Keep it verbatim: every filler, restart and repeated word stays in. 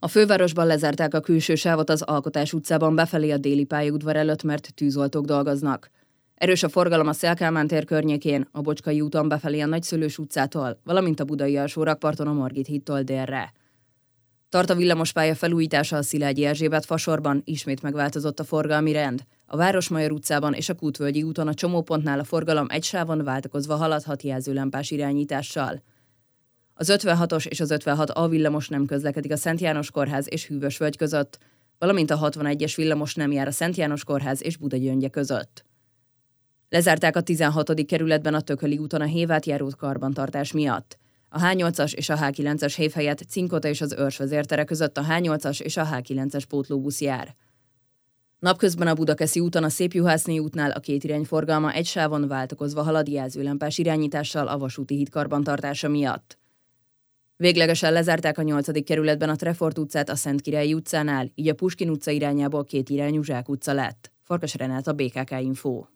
A fővárosban lezárták a külső sávot az Alkotás utcában befelé a déli pályaudvar előtt, mert tűzoltók dolgoznak. Erős a forgalom a Széll-Kálmán tér környékén, a Bocskai úton befelé a Nagyszülős utcától, valamint a budai alsórakparton a Margit hídtól délre. Tart a villamospálya felújítása a Szilágyi Erzsébet fasorban, ismét megváltozott a forgalmi rend. A Városmajor utcában és a Kútvölgyi úton a csomópontnál a forgalom egy sávon váltakozva haladhat jelzőlámpás irányítással. Az ötvenhatos és az ötvenhat A villamos nem közlekedik a Szent János Kórház és Hűvösvölgy között, valamint a hatvanegyes villamos nem jár a Szent János Kórház és Budagyöngye között. Lezárták a tizenhatodik kerületben a Tököli úton a Hévát járót karbantartás miatt. A H nyolcas és a H kilences hév helyett Cinkota és az Őrs vezértere között a H nyolcas és a H kilences pótlóbusz jár. Napközben a Budakeszi úton a Szépjuhászné útnál a két irány forgalma egy sávon váltakozva halad jelzőlámpás irányítással a Vasúti híd karbantartása miatt. Véglegesen lezárták a nyolcadik kerületben a Trefort utcát a Szentkirályi utcánál, így a Puskin utca irányából két irányú Zsák utca lett. Farkas Renáta, bé ká ká Info.